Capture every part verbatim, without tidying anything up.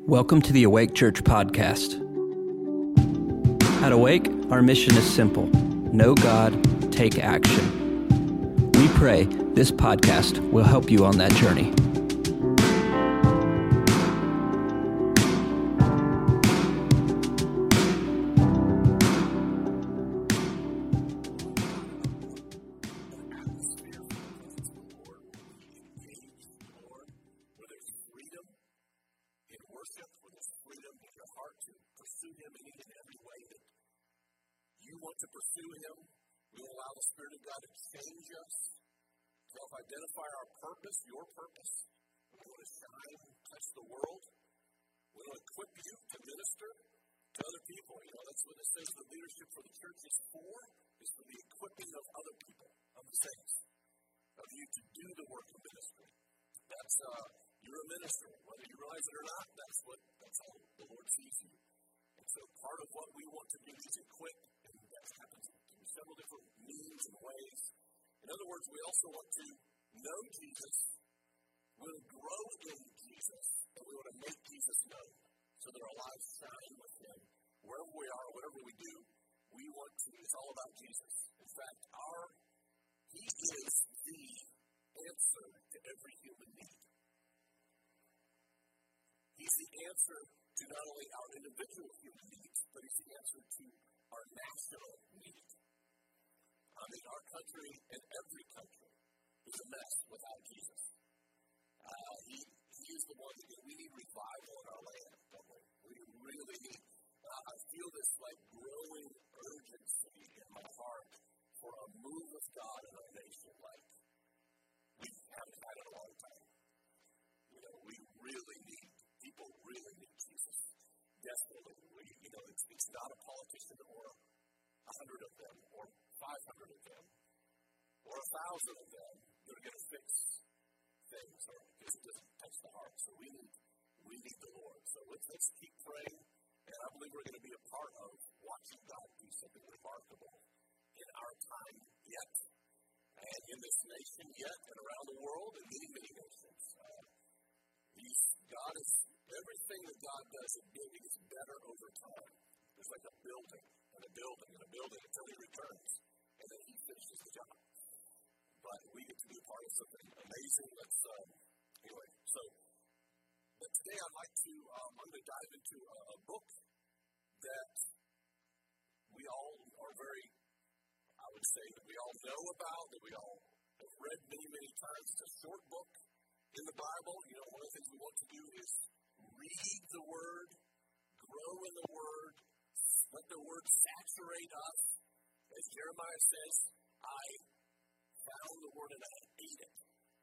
Welcome to the Awake Church podcast. At Awake, our mission is simple: know God, take action. We pray this podcast will help you on that journey. To pursue Him, we will allow the Spirit of God to change us, to help identify our purpose, your purpose. We want to shine, touch the world. We want to equip you to minister to other people. You know, that's what it says the leadership for the church is for, is for the equipping of other people, of the saints, of you to do the work of ministry. That's, uh, you're a minister. Whether you realize it or not, that's what, that's how the Lord sees you. And so part of what we want to do is equip, and that happens in several different means and ways. In other words, we also want to know Jesus, we want to grow in Jesus, and we want to make Jesus known so that our lives shine with Him. Wherever we are, whatever we do, we want to, it's all about Jesus. In fact, our, He is the answer to every human need. He's the answer to not only our individual human needs, but He's the answer to our national need. I mean, our country and every country is a mess without Jesus. Uh, he, he is the one that we need revival in our land, don't we? We really need, uh, I feel this like growing urgency in my heart for a move of God in our nation like we haven't had in a long time. You know, we really need People really need Jesus. Desperately. We, you know, it's, it's not a politician or a hundred of them or five hundred of them or a thousand of them that are going to fix things or because it doesn't touch the heart. So we need, we need the Lord. So let's, let's keep praying. And I believe we're going to be a part of watching God do something remarkable in our time yet, and in this nation yet, and around the world, and many, many nations. Uh, He's, God is, everything that God does in building is better over time. There's like a building, and a building, and a building until He returns, and then He finishes the job. But we get to be a part of something amazing. Let's, um, anyway, so, but today I'd like to, um, I'm going to dive into a, a book that we all are very, I would say, that we all know about, that we all have read many, many times. It's a short book. In the Bible, you know, one of the things we want to do is read the Word, grow in the Word, let the Word saturate us. As Jeremiah says, I found the Word and I ate it.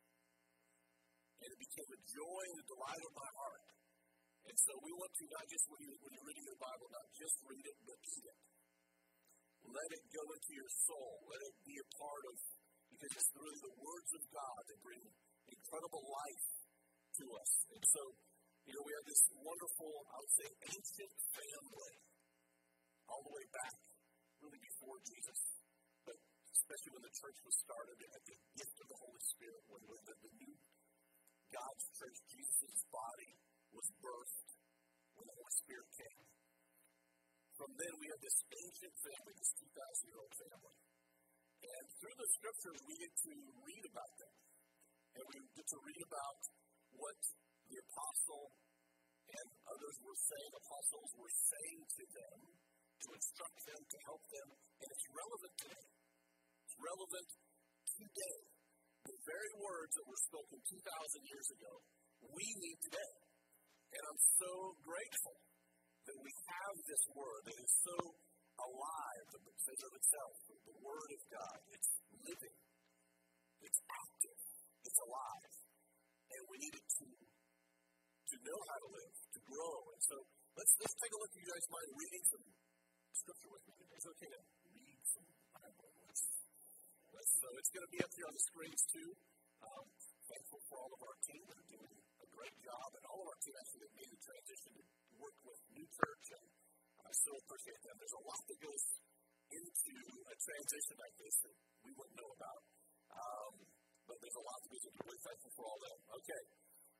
And it became a joy and a delight of my heart. And so we want to not just, when, you, when you're reading the Bible, not just read it, but eat it. Let it go into your soul. Let it be a part of, because it's really the words of God that bring incredible life to us. And so, you know, we have this wonderful, I would say, ancient family, all the way back, really before Jesus, but especially when the church was started, they had the gift of the Holy Spirit, when the, the new God's church, Jesus' body, was birthed, when the Holy Spirit came. From then, we have this ancient family, this two thousand year old family. And through the scriptures, we get to read about them. And we get to read about what the apostle and others were saying, apostles were saying to them, to instruct them, to help them, and it's relevant today. It's relevant today. The very words that were spoken two thousand years ago, we need today. And I'm so grateful that we have this word that is so alive, the book says of itself, the word of God. It's living. It's active. It's alive, and we need it to to know how to live, to grow. And so let's let's take a look. If you guys mind reading some scripture with me? It's okay to read some Bible. Let's, let's, so it's going to be up here on the screens too. Um, thankful for all of our team that are doing a great job, and all of our team actually that made the transition to work with New Church, and I so appreciate them. There's a lot that goes into a transition like this that we wouldn't know about. Um, But there's a lot to be really thankful for all that. Okay,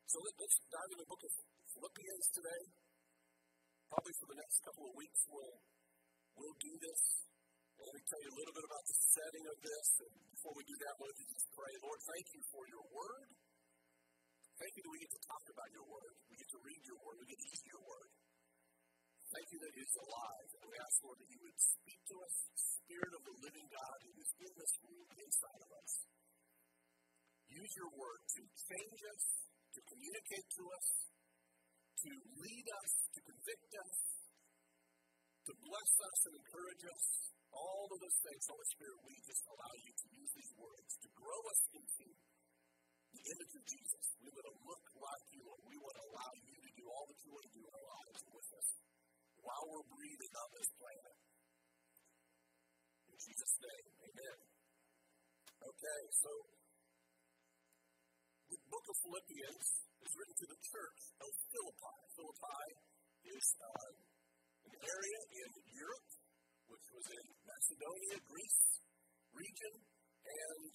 So let, let's dive into the book of Philippians today. Probably for the next couple of weeks we'll, we'll do this. And let me tell you a little bit about the setting of this. And before we do that, we'll just pray. Lord, thank you for your word. Thank you that we get to talk about your word. We get to read your word. We get to eat your word. Thank you that it is alive. And we ask, Lord, that you would speak to us, Spirit of the living God who is in this room, inside of us. Use your word to change us, to communicate to us, to lead us, to convict us, to bless us and encourage us. All of those things, Holy Spirit, we just allow you to use these words to grow us into the image of Jesus. We want to look like you, Lord. We want to allow you to do all that you want to do in our lives with us while we're breathing on this planet. In Jesus' name, amen. Okay, so the book of Philippians is written to the church of Philippi. Philippi is uh, an area in Europe, which was in Macedonia, Greece region, and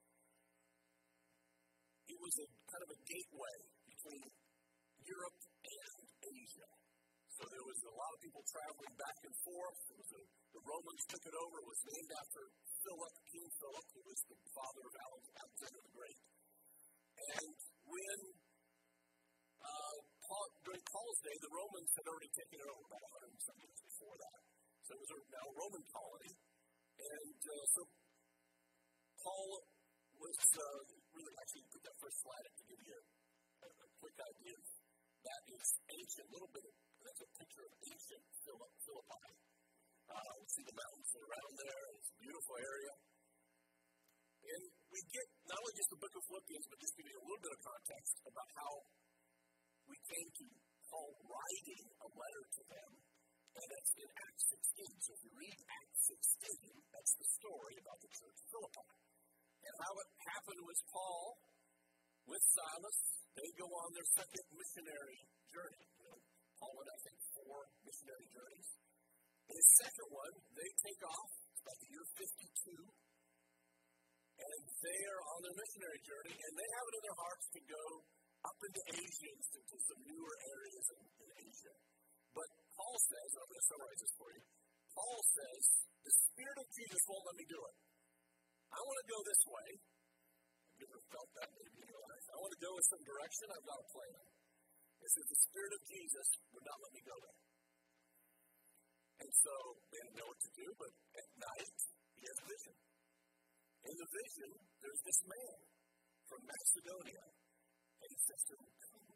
it was a kind of a gateway between Europe and Asia. So there was a lot of people traveling back and forth. It was a, the Romans took it over. It was named after Philip, King Philip, who was the father of Alexander the Great. And when uh, Paul, during Paul's day, the Romans had already taken it over about one hundred and some years before that. So it was a, now a Roman colony. And uh, so Paul was uh, really, actually, put that first slide up to give you a, a, a quick idea. That is ancient, a little bit of, that's a picture of ancient Philip, Philippi. Uh, we see the mountains around there. It's a beautiful area. And we get not only just the book of Philippians, but just give you a little bit of context about how we came to Paul writing a letter to them. And that's in Acts sixteen. So if you read Acts sixteen, that's the story about the church of Philippi. And how it happened was Paul, with Silas, they go on their second missionary journey. You know, Paul went, I think, four missionary journeys. In his second one, they take off, it's about the year fifty-two, and they are on their missionary journey, and they have it in their hearts to go up into Asia, into some newer areas in, in Asia. But Paul says, and I'm going to summarize this for you, Paul says, the Spirit of Jesus won't let me do it. I want to go this way. Have you ever felt that maybe in your life? I want to go in some direction. I've got a plan. It says the Spirit of Jesus would not let me go there. And so they didn't know what to do, but at night, he has a vision. In the vision, there's this man from Macedonia, and he says to him,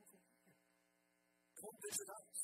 come visit us.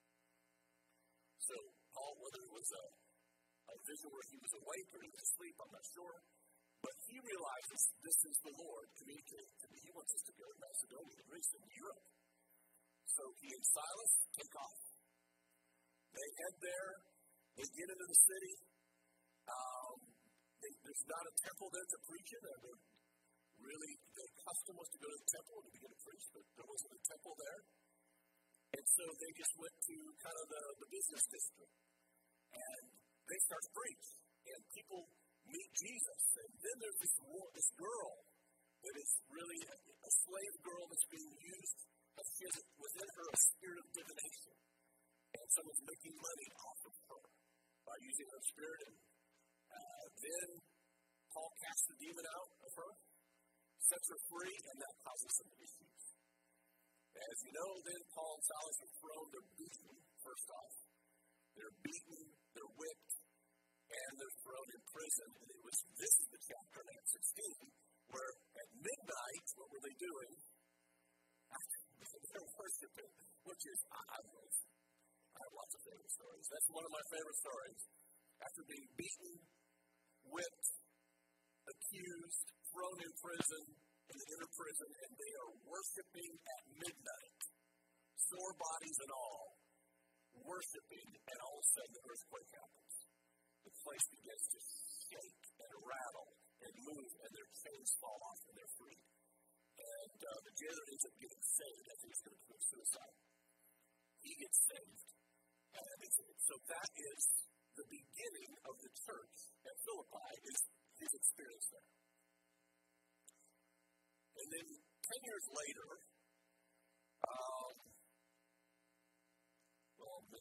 So Paul, whether it was a, a vision where he was awake or he was asleep, I'm not sure, but he realizes this is the Lord communicating to me. He wants us to go to Macedonia, to Greece, and Europe. So he and Silas take off. They head there. They get into the city. Um, they, there's not a temple there to preach in. They're really, their custom was to go to the temple to begin to preach, but there wasn't a temple there. And so they just went to kind of the, the business district. And they start to preach. And people meet Jesus. And then there's this, this girl that is really a, a slave girl that's being used. And she has within her a spirit of divination. And someone's making money off of her by using her spirit. And uh, then Paul casts the demon out of her, sets her free, and that causes some issues. As you know, then Paul and Silas are thrown, they're beaten, first off. They're beaten, they're whipped, and they're thrown in prison. And it was, this is the chapter in Acts sixteen, where at midnight, what were they doing? They're worshiping, which is, I, I, I have lots of favorite stories. That's one of my favorite stories. After being beaten, whipped, accused, thrown in prison, in the inner prison, and they are worshiping at midnight, sore bodies and all, worshiping, and all of a sudden the earthquake happens. The place begins to shake and rattle and move, and their chains fall off and they're free. And uh, the jailer ends up getting saved. I think he's going to commit suicide. He gets saved. And so that is the beginning of the church at Philippi, is his experience there. And then ten years later,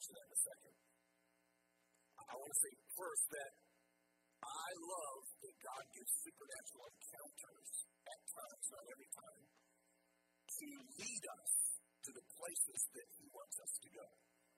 mention that in a second. I want to say first that I love that God gives supernatural encounters at times, not every time, to lead us to the places that He wants us to go.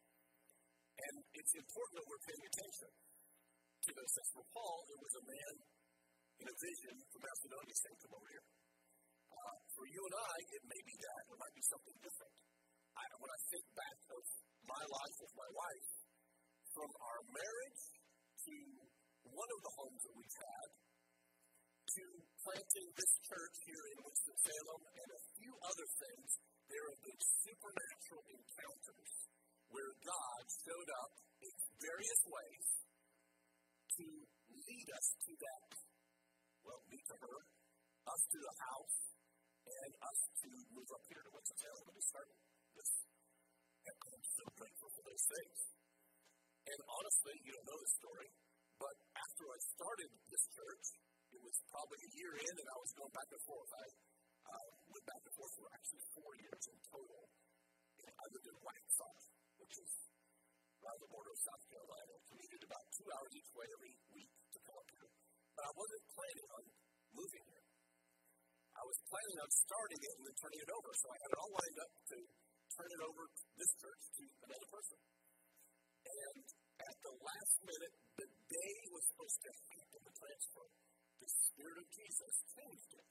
And it's important that we're paying attention to those things. For Paul, it was a man in a vision from Macedonia saying, come over here. Uh, for you and I, it may be that. It might be something different. I, when I think back of my life with my wife, from our marriage to one of the homes that we've had, to planting this church here in Winston-Salem and a few other things, there have been supernatural encounters where God showed up in various ways to lead us to that, well, me to her, us to the house, and us to move up here to Winston-Salem and to start this. And I'm so grateful for those things. And honestly, you don't know the story, but after I started this church, it was probably a year in, and I was going back and forth. I uh, went back and forth for actually four years in total. And I lived in Waxhaw, which is around the border of South Carolina. Commuted about two hours each way every week to come up here. But I wasn't planning on moving here. I was planning on starting it and then turning it over. So I had it all lined up to turn it over to this church to another person. And at the last minute, the day was supposed to happen, the transfer, the Spirit of Jesus changed it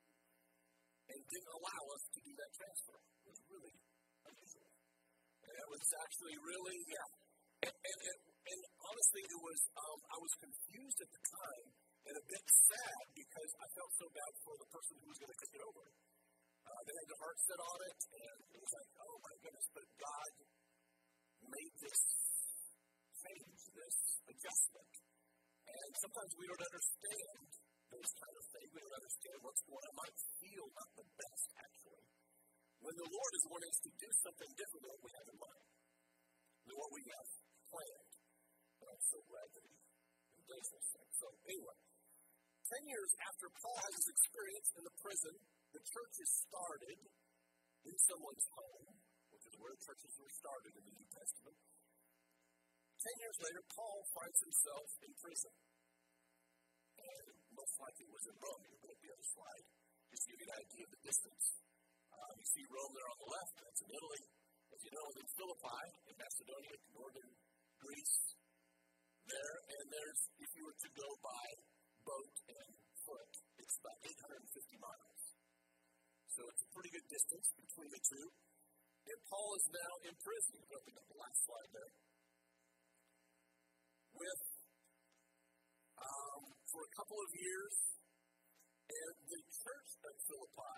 and didn't allow us to do that transfer. It was really unusual. And it was actually really, yeah. And, and, and, and honestly, it was, um, I was confused at the time and a bit sad because I felt so bad for the person who was going to take it over. Uh, they had their heart set on it, and it was like, oh my goodness, but God made this change, this adjustment. And sometimes we don't understand those kind of things. We don't understand what's going on. It might feel not the best, actually. When the Lord is wanting us to do something different than what we have in mind, than what we have planned. And I'm so glad that He does those things. So anyway, ten years after Paul has his experience in the prison, the church is started in someone's home, which is where churches were started in the New Testament. Ten years later, Paul finds himself in prison. And most likely was in Rome. You can look at the other slide, just to give you an idea of the distance. Uh, you see Rome there on the left, that's in Italy. As you know, in Philippi, in Macedonia, northern Greece, there. And there's, if you were to go by boat and foot, it's about eight hundred fifty miles. So it's a pretty good distance between the two. And Paul is now in prison. You can look at the last slide there. With, um, for a couple of years, and the church at Philippi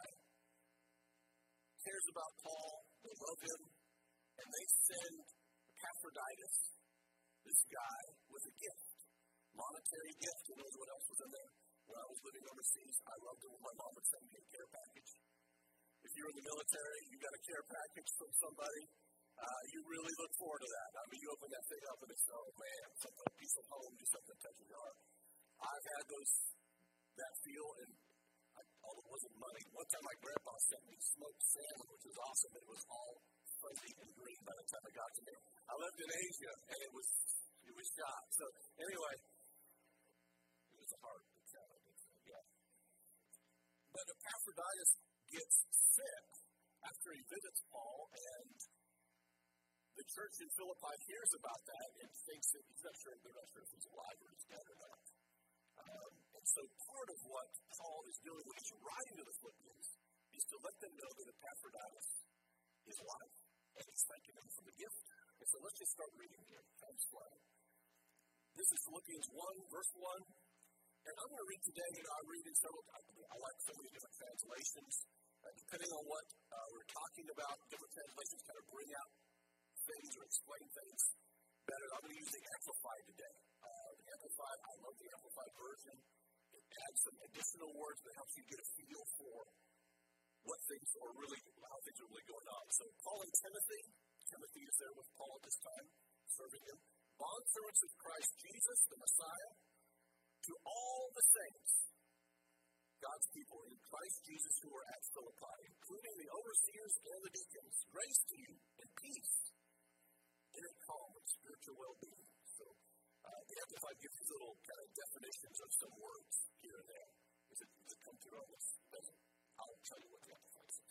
cares about Paul, they love him, and they send Epaphroditus, this guy, with a gift, monetary gift. Who knows what else was in there? When I was living overseas, I loved it when my mom would send me a care package. If you're in the military, you got a care package from somebody, Uh, you really look forward to that. I mean, you open that thing up and it's, oh man, something, a piece of home, just something that touches your heart. I've had those, that feel, and I, although it wasn't money, one time my grandpa sent me smoked salmon, which was awesome, but it was all fuzzy and green by the time I got to me. I lived in Asia, and it was, it was shot. So, anyway, it was a heart that counted, yeah. But Epaphroditus gets sick after he visits Paul, and the church in Philippi hears about that and thinks that he's not sure, they're not sure if he's alive or he's dead or not. Um, and so part of what Paul is doing when he's writing to the Philippians is to let them know that Epaphroditus is alive and he's thanking them for the gift. And so let's just start reading here. Time's flying. This is Philippians one, verse one. And I'm going to read today, you know, I read in several, I, I like so many different translations. Uh, depending on what uh, we're talking about, different translations kind of bring out things or explain things better. I'm going to use the Amplified today. Uh, the Amplified, I love the Amplified version. It adds some additional words that helps you get a feel for what things are really, how things are really going on. So Paul and Timothy, Timothy is there with Paul at this time, serving him. Bondservants of Christ Jesus, the Messiah, to all the saints, God's people in Christ Jesus who are at Philippi, including the overseers and the deacons. Grace to you and peace. In it calm spiritual well-being. So uh, the Amplified gives these little kind of definitions of some words here and there. Does it, does it come through on this? Doesn't. I'll tell you what the Amplified says.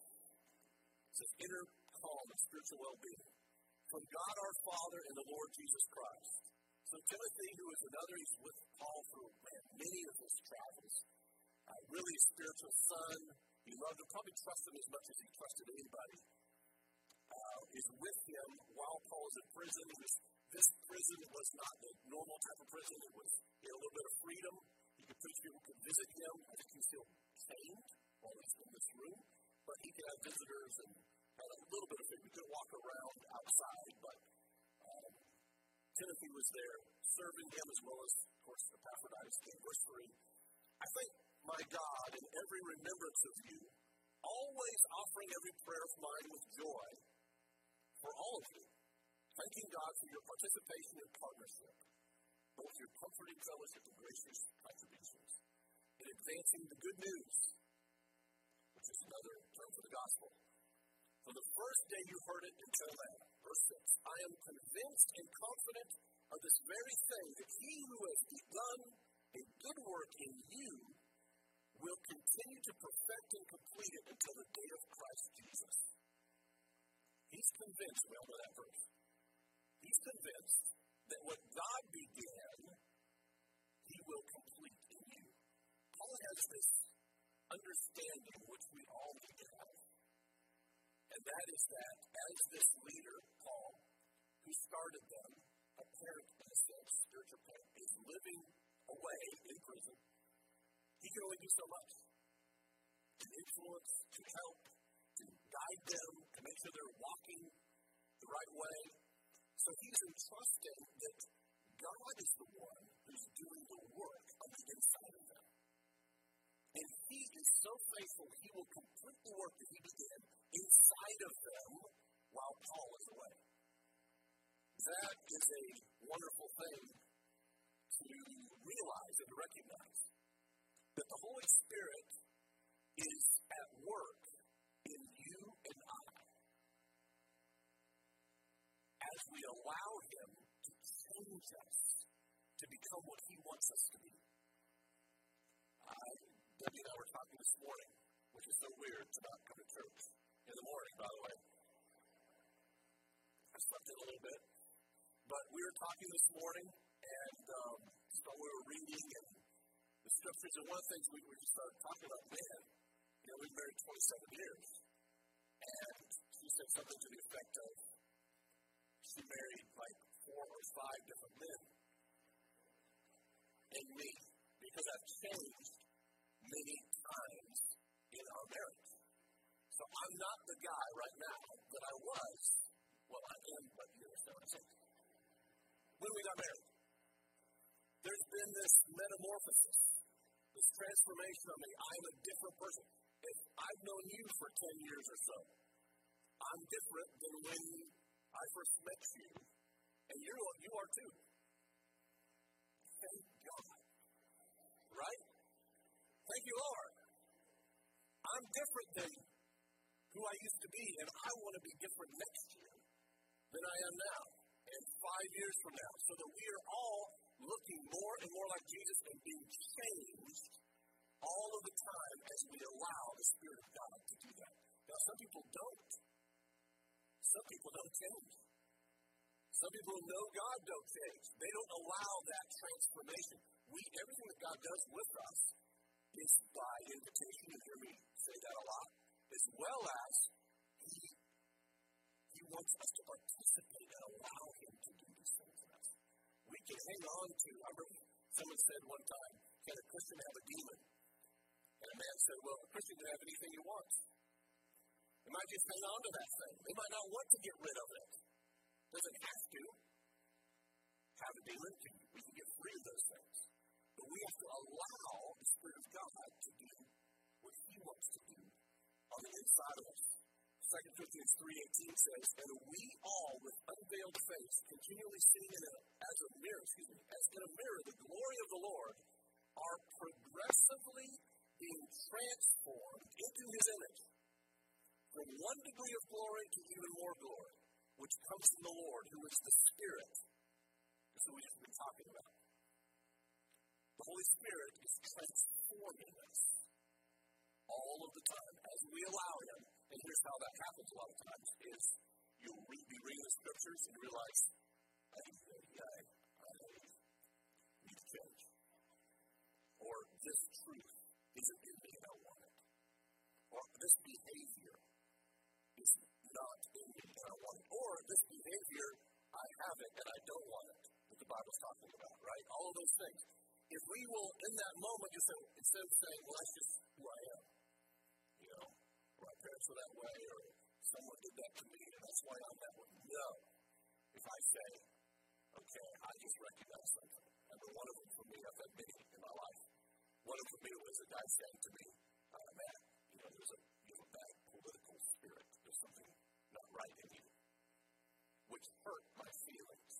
It says, inner calm and spiritual well-being from God our Father and the Lord Jesus Christ. So Timothy, who is another, he's with Paul through man, many of his travels. Uh, really a spiritual son. He loved him, probably trusted him as much as he trusted anybody. Uh, is with him while Paul is in prison. It was, this prison was not the normal type of prison. It was, he had a little bit of freedom. He could preach, people could visit him. I think he was still chained while he's in this room. But he could have visitors and had a little bit of freedom. He could walk around outside, but um, Timothy was there serving him as well as, of course, Epaphroditus came. Verse three. I thank my God in every remembrance of you, always offering every prayer of mine with joy for all of you, thanking God for your participation and partnership, both your comforting fellowship and gracious contributions, in advancing the good news, which is another term for the gospel. From the first day you heard it until now, verse six, I am convinced and confident of this very thing, that he who has begun a good work in you will continue to perfect and complete it until the day of Christ Jesus. He's convinced, we all know that verse, he's convinced that what God began, he will complete in you. Paul has this understanding which we all need to have. And that is that as this leader, Paul, who started them, a parent in a sense, spiritual parent, is living away in prison, he can only do so much. To influence, to help, to guide them, to make sure they're walking the right way. So he's entrusting that God is the one who's doing the work on the inside of them. And he is so faithful, he will complete the work that he began inside of them while Paul is away. That is a wonderful thing to realize and to recognize. That the Holy Spirit is at work in you and I as we allow him to change us to become what he wants us to be. Uh, Debbie and I were talking this morning, which is so weird to not come to church in the morning, by the way. I slept in a little bit. But we were talking this morning, and um, so we were reading and the scriptures, and one of the things we, we just started talking about, man, you know, we've married twenty-seven years, and she said something to the effect of, she married like four or five different men, and me, because I've changed many times in our marriage. So I'm not the guy right now that I was, well, I am, but you understand what I'm saying. When we got married, there's been this metamorphosis, this transformation of me. I'm a different person. If I've known you for ten years or so, I'm different than when I first met you, and you you are too. Thank God. Right? Thank you, Lord. I'm different than who I used to be, and I want to be different next year than I am now, and five years from now, so that we are all looking more and more like Jesus and being changed all of the time as we allow the Spirit of God to do that. Now, some people don't. Some people don't change. Some people who know God don't change. They don't allow that transformation. We, everything that God does with us is by invitation. You hear me say that a lot. As well as He, he wants us to participate and allow Him to do these things in us. We can hang on to, I remember someone said one time, can a Christian have a demon? And a man said, well, a Christian can have anything he wants. They might just hang on to that thing. They might not want to get rid of it. Doesn't have to have a demon. We can get free of those things. But we have to allow the Spirit of God to do what He wants to do on the inside of us. Second Corinthians three eighteen says, and we all with unveiled face, continually seeing in a, as a mirror, excuse me, as in a mirror, the glory of the Lord, are progressively being transformed into His image, from one degree of glory to even more glory, which comes from the Lord, who is the Spirit. That's what we've been talking about. The Holy Spirit is transforming us all of the time as we allow Him. And here's how that happens a lot of times, is you'll re- be reading the Scriptures and realize, I need to, yeah, I need to change. Or this truth isn't in me and I want it. Or this behavior is not in me and I want it. Or this behavior, I have it and I don't want it. That the Bible's talking about, right? All of those things. If we will, in that moment, just say, instead of saying, well, that's just who I am. You know, my parents were that way, or someone did that to me, and that's why I'm that way. No. If I say, okay, I just recognize something. I mean, one of them for me, I've had many in my life. One of them for me was a guy saying to me, uh, Matt, you know, there's a, you have a bad political spirit. There's something not right in you, which hurt my feelings.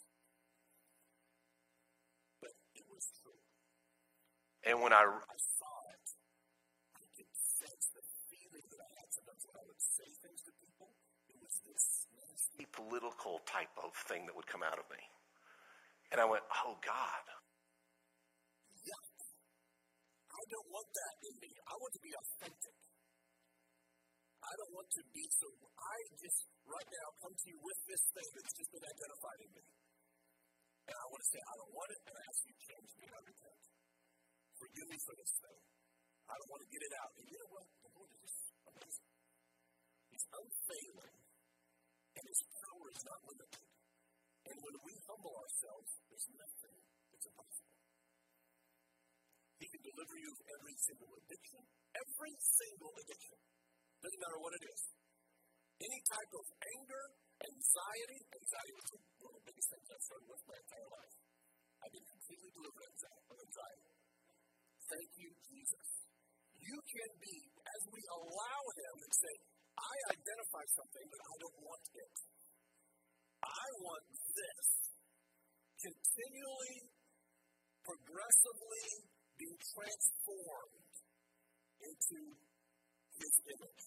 But it was true. And when I, I saw it, I could sense the feeling that I had sometimes when I would say things to people. It was this nasty political type of thing that would come out of me. And I went, oh, God. Yuck. I don't want that in me. I want to be authentic. I don't want to be so, I just right now come to you with this thing that's just been identified in me. And I want to say, I don't want it, and I ask you to change me, and I repent. Forgive me for this thing. I don't want to get it out. And you know what? The Lord is just amazing. He's unfailing, and His power is not limited. And when we humble ourselves, there's nothing that's impossible. He can deliver you of every single addiction. Every single addiction. Doesn't matter what it is. Any type of anger, anxiety. Anxiety was one of the biggest things I've struggled with my entire life. I've been completely delivered from anxiety. Thank you, Jesus. You can be, as we allow Him and say, I identify something, but I don't want it. I want this. Continually, progressively being transformed into His image.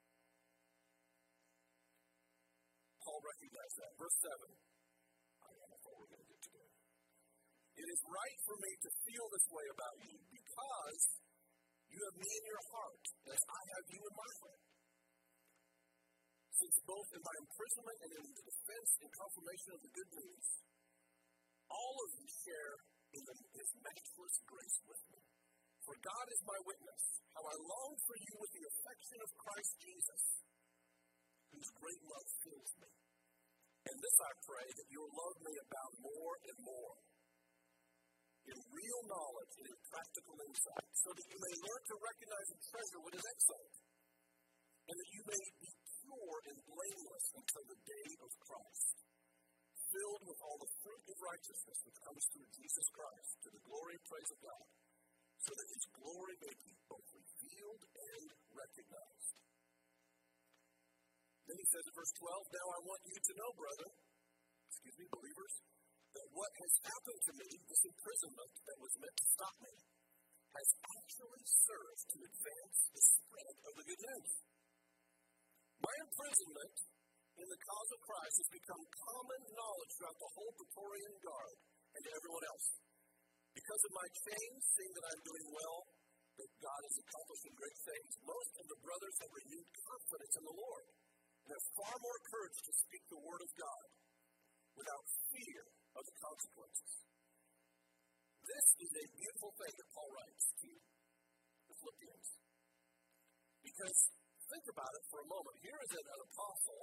Paul recognized that. Verse seven. I don't know what we're going to get to there. It is right for me to feel this way about you because you have me in your heart, as I have you in my heart. Since both in my imprisonment and in the defense and confirmation of the good news, all of you share in the, His matchless grace with me. For God is my witness, how I long for you with the affection of Christ Jesus, whose great love fills me. And this I pray, that your love may abound more and more in real knowledge and in practical insight, so that you may learn to recognize and treasure what is excellent, and that you may be pure and blameless until the day of Christ, filled with all the fruit of righteousness which comes through Jesus Christ, to the glory and praise of God, so that His glory may be both revealed and recognized. Then he says in verse twelve, now I want you to know, brother, excuse me, believers, that what has happened to me, this imprisonment that was meant to stop me, has actually served to advance the spread of the good news. My imprisonment in the cause of Christ has become common knowledge throughout the whole Praetorian Guard and to everyone else. Because of my chains, seeing that I'm doing well, that God is accomplishing great things, most of the brothers have renewed confidence in the Lord and have far more courage to speak the word of God without fear of the consequences. This is a beautiful thing that Paul writes to the Philippians. Because think about it for a moment. Here is an, an apostle.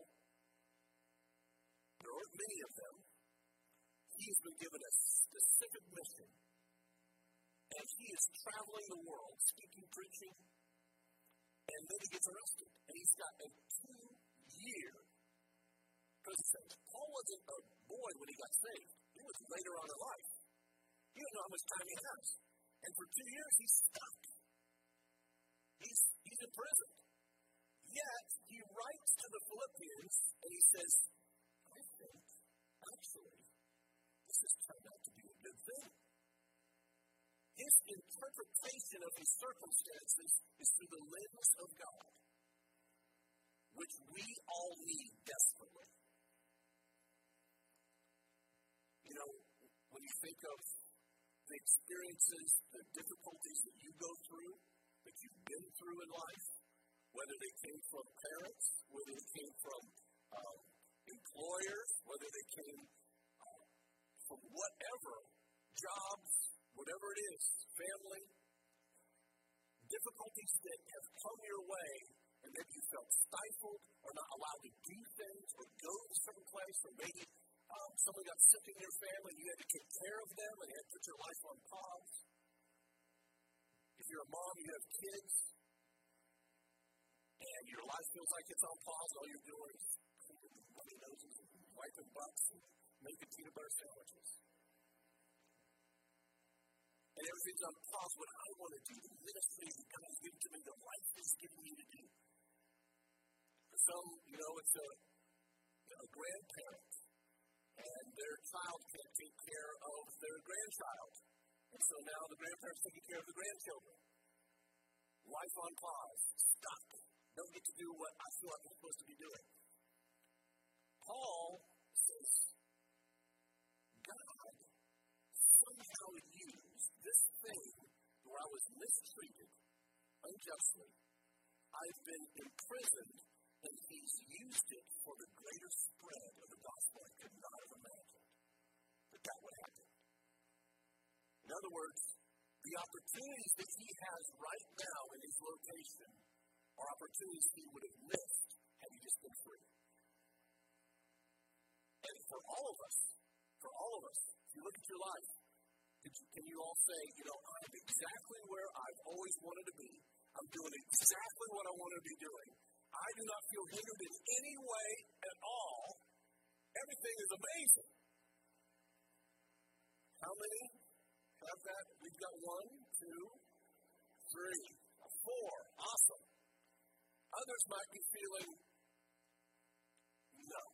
There aren't many of them. He's been given a specific mission. And he is traveling the world, speaking, preaching, and then he gets arrested. And he's got a two-year prison sentence. Paul wasn't a boy when he got saved. He was later on in life. He didn't know how much time he has. And for two years, he's stuck. He's, he's in prison. Yet, he writes to the Philippians, and he says, I think, actually, this has turned out to be a good thing. His interpretation of his circumstances is through the lens of God, which we all need desperately. the experiences, the difficulties that you go through, that you've been through in life, whether they came from parents, whether they came from um, employers, whether they came uh, from whatever, jobs, whatever it is, family, difficulties that have come your way, and maybe you felt stifled or not allowed to do things or go to a certain place, or maybe um, someone got sick in your family and you had to take care of them and you had to put your life on pause. If you're a mom, you have kids, and your life feels like it's on pause, all you're doing is cleaning runny noses and wiping butts and making peanut butter sandwiches. And everything's on pause. What I want to do, the ministry that God has given to me, the life He's given me to do. For some, you know, it's a, you know, a grandparent, and their child can't take care of their grandchild. And so now the grandparent's taking care of the grandchildren. Life on pause. Stop. Don't get to do what I feel like I'm supposed to be doing. Paul says, God somehow used this thing where I was mistreated unjustly. I've been imprisoned, and He's used it for the greater spread of the gospel. I could not have imagined that that would happen. In other words, the opportunities that he has right now in his location are opportunities he would have missed had he just been free. And for all of us, for all of us, if you look at your life, can you all say, you know, I'm exactly where I've always wanted to be. I'm doing exactly what I want to be doing. I do not feel hindered in any way at all. Everything is amazing. How many have that? We've got one, two, three, four. Awesome. Others might be feeling, no.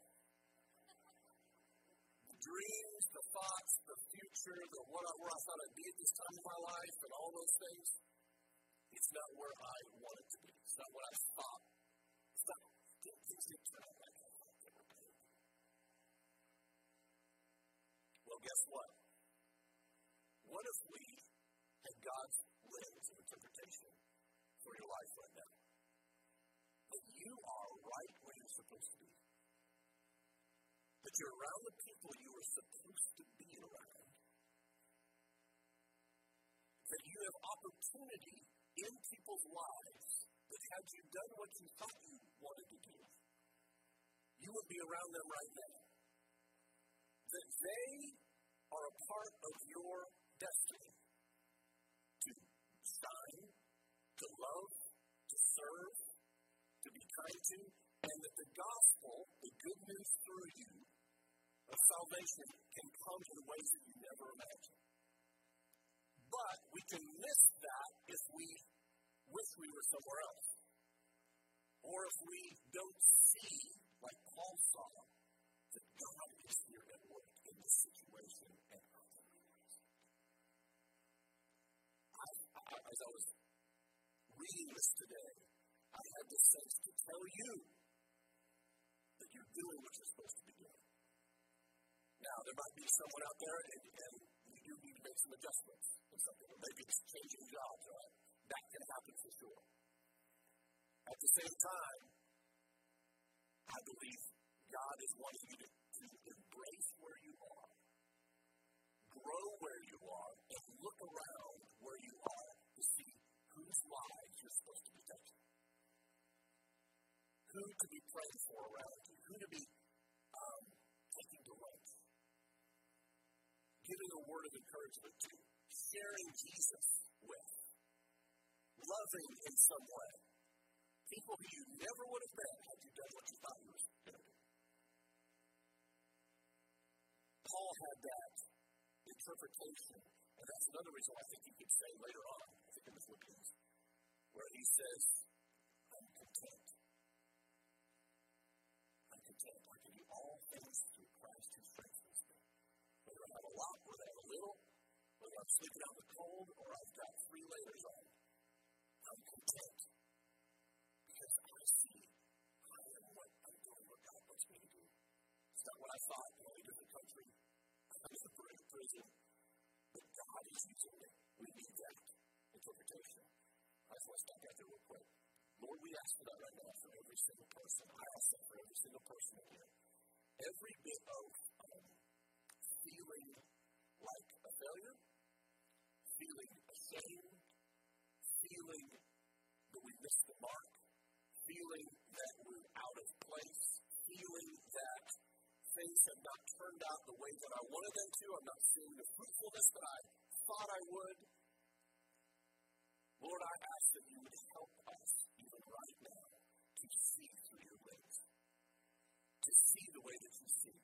The dreams, the thoughts, the future, the what I, where I thought I'd be at this time of my life, and all those things, it's not where I want it to be. It's not what I thought. It's not, things didn't turn out like I thought they were going to. Well, guess what? What if we had God's lens of interpretation for your life right now? That you are right where you're supposed to be. That you're around the people you were supposed to be around. That you have opportunity in people's lives that had you done what you thought you wanted to do, you would be around them right now. That they are a part of your destiny to shine, to love, to serve, to be kind to, and that the gospel, the good news through you of salvation, can come in ways that you never imagined. But we can miss that if we wish we were somewhere else. Or if we don't see, like Paul saw, that God is here at work in this situation and other ways. I, I, as I was reading this today, I had the sense to tell you that you're doing what you're supposed to be doing. Now, there might be someone out there, and, and you do need to make some adjustments or something, or maybe it's changing jobs, right? That can happen for sure. At the same time, I believe God is wanting you to, to embrace where you are, grow where you are, and look around where you are to see whose lives you're supposed to be touching. Who to be praying for around you, who to be um, taking to lunch, giving a word of encouragement to, sharing Jesus with, loving in some way. People who you never would have met had you done what you thought you were going to do. Paul had that interpretation, and that's another reason why I think you could say later on, I think in the Philippians, where he says, I'm content. I'm content. I can do all things through Christ who strengthens me. Whether I have a lot, whether I have a little, whether I'm sleeping out in the cold, or I've got three layers on, I'm content. Because I see I am what I'm doing, what God wants me to do. It's not what I thought in a different country. I'm in a prison. But God is using me. We need that interpretation. I just want to stop right there real quick. Lord, we ask for that right now for every single person. I ask that for every single person in here. Every bit of um, feeling like a failure, feeling ashamed, feeling that we missed the mark, feeling that we're out of place, feeling that things have not turned out the way that I wanted them to. I'm not seeing the fruitfulness that I thought I would. Lord, I ask that you would help us even right now to see through your lens, to see the way that you see,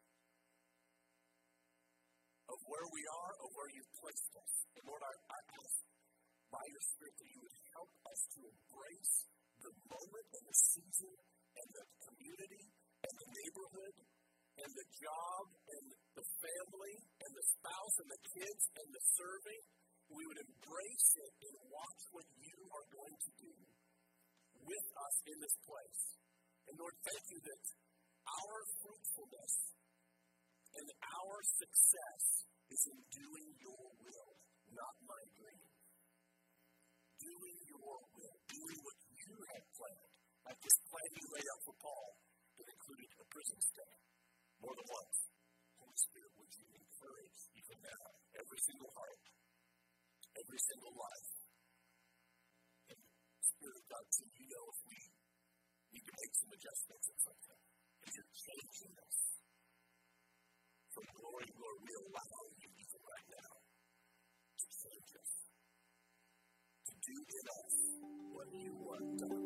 of where we are, of where you've placed us. And Lord, I, I ask by your Spirit that you would help us to embrace the moment and the season and the community and the neighborhood and the job and the family and the spouse and the kids and the serving. We would embrace it and watch what you are going to do with us in this place. And Lord, thank you that our fruitfulness and our success is in doing your will, not my dream. Doing your will, doing what you have planned. Like this plan you laid out for Paul that included a prison stay more than once. Holy Spirit, would you encourage even now every single heart, every single life. And Spirit of God, so you know if we need to make some adjustments or something, if you're changing us from glory to glory, we allow you even right now to change us, to do in us what you want done.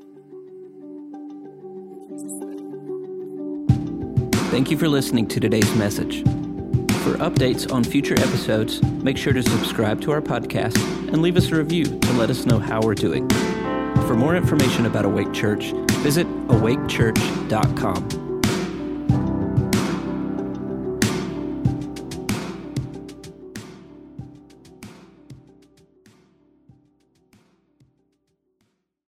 Thank you for listening to today's message. For updates on future episodes, make sure to subscribe to our podcast and leave us a review to let us know how we're doing. For more information about Awake Church, visit awake church dot com.